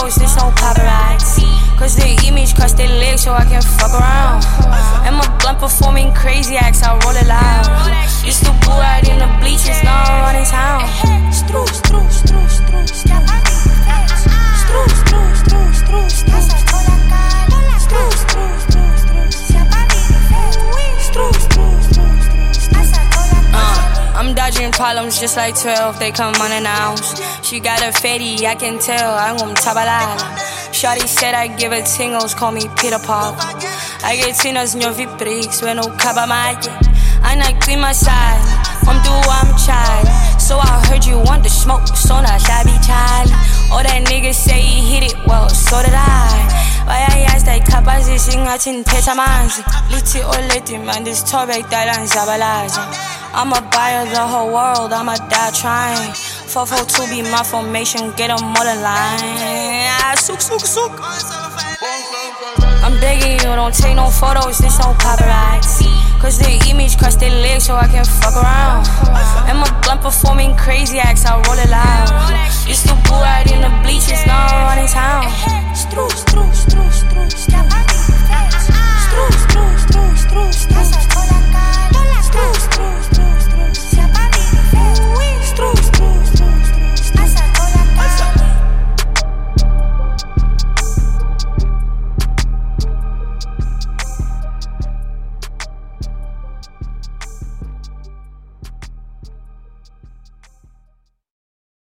photos, this no paparazzi. Cause the image cross their legs so I can fuck around. And my blunt performing crazy acts, I roll it loud. Used to boo out in the bleachers, now I'm running town. Stru, stru, stru, stru, stru. Stru, stru, stru, stru, stru. Stru, stru, stru, stru. Stru, stru, stru, stru. I'm dodging problems just like 12, they come unannounced. She got a fatty, I can tell, I'm tabalala. Shawty said I give her tingles, call me Peter Parker. I get tinas no viprix, when no kabamaje. I not clean my side, I'm child. So I heard you want the smoke, so now I be child. All that niggas say he hit it, well, so did I. Why I asked that capacity, I didn't take a man. Little or little, man, this topic that I'm zabalaja. I'ma buy the whole world, I'ma die trying. 442 be my formation, get them all in line. Sook, sook, sook. I'm begging you, don't take no photos, this no paparazzi. Cause the image cross their legs so I can fuck around. And my blunt performing crazy acts, I roll it loud. Used to